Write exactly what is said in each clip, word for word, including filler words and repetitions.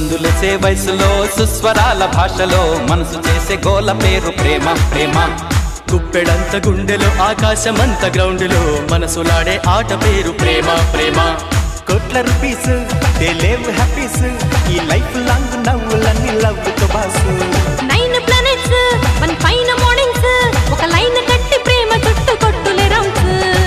చిందులేసే వయసులో సుస్వరాల భాషలో మనసు చేసే గోల పేరు ప్రేమ ప్రేమ. గుప్పెడంత గుండెలో ఆకాశమంత గ్రౌండ్లో మనసులాడే ఆట పేరు ప్రేమ ప్రేమ. కోట్ల రూపీస్ దే లేవ్ హ్యాపీస్ ఈ లైఫ్ లాంగ్ నవ్వులన్నీ లవ్ తో boss. Nine planets one fine mornings ఒక లైన్ కట్టి ప్రేమ చుట్టూ కొట్టులే రౌండ్స్.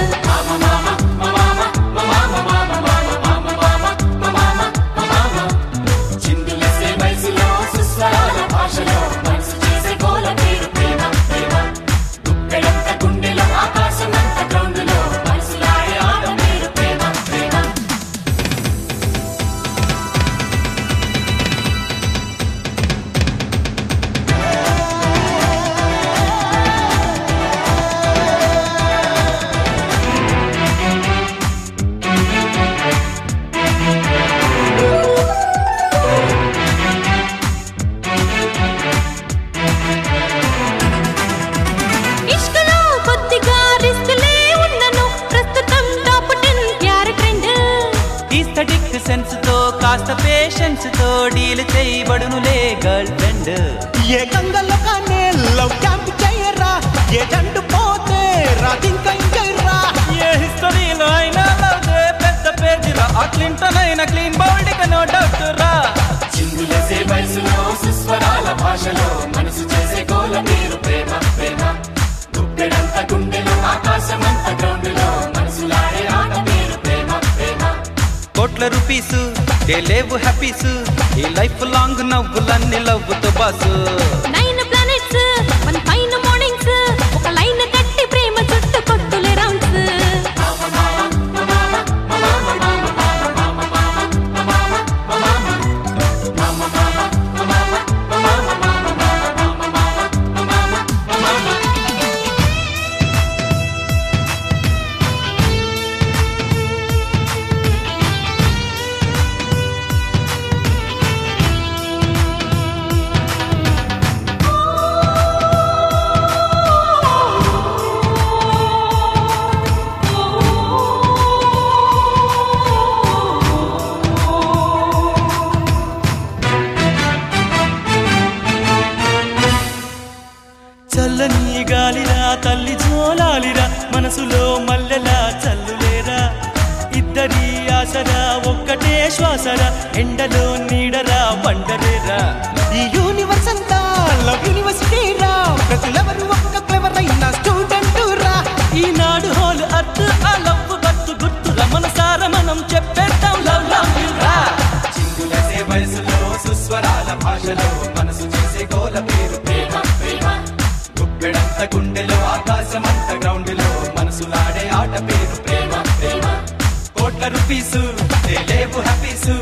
చిందులేసే వయసులో సుస్వరాల భాషలో మనసు చేసే గోల పేరు ప్రేమ ప్రేమ. గుప్పెడంత గుండెలో ఆకాశమంత గ్రౌండ్లో మనసులాడే ఆట పేరు ప్రేమ ప్రేమ. ఇష్కలో కొద్దిగా రిస్క్లే ఉన్నను ప్రస్తుతం టాప్ టెన్ ప్యార్ ట్రెండ్. ఈస్థెటిక్ సెన్స్ తో కాస్త పేషెన్స్ తో డీల్ చేయబడునులే గర్ల్ ఫ్రెండ్. ఏ గంగలో కానీ లవ్ క్యాంప్ చేయరా ఏ జండు పోతే రాధింకా ఇంకైరా. ఏ హిస్టరీలో అయినా లవ్ పెద్ద పేజీలో ఆ క్లింటన్ అయినా క్లీన్ బౌల్డ్ గా నో డౌట్ రా. చిందులేసే వయసులో సుస్వరాల భాషలో మనసు చేసే గోల పేరు ప్రేమ ప్రేమ. గుప్పెడంత గుండెలో ఆకాశమంత గ్రౌండ్లో మనసులాడే ఆట పేరు ప్రేమ ప్రేమ. కోట్ల రూపీసు దే లేవు హ్యాపీసు ఈ లైఫ్ లాంగ్ నవ్వులన్నీ లవ్ తో boss. Nine planets one fine mornings ఒక లైన్ కట్టి ప్రేమ చుట్టూ కొట్టులే రౌండ్స్. చల్లని గాలిరా తల్లి జోలాలిరా మనసులో మల్లెలా చల్లులేరా. ఇద్దరి ఆసరా ఒక్కటే శ్వాసరా ఎండలో నీడరా వండరేరా. ఈ యూనివర్స్ అంతా లవ్ యూనివర్సిటీ రా ప్రతులెవరు ఒక్క క్లెవర్ అయిన స్టూడెంట్ రా. ఈనాడు హోల్ అర్త్ ఆ లవ్ బత్తు గుర్తురా మనసారా మనం చెప్పేద్దాం లవ్ లవ్ యు రా. చిందులేసే వయసులో సుస్వరాల భాషలో మనసు చేసే గోల పేరు ప్రేమ ప్రేమ. గుప్పెడంత గుండెలో ఆకాశమంత గ్రౌండ్లో మనసులాడే ఆట పేరు ప్రేమ ప్రేమ. కోట్ల రూపీసు దే లేవు హ్యాపీసు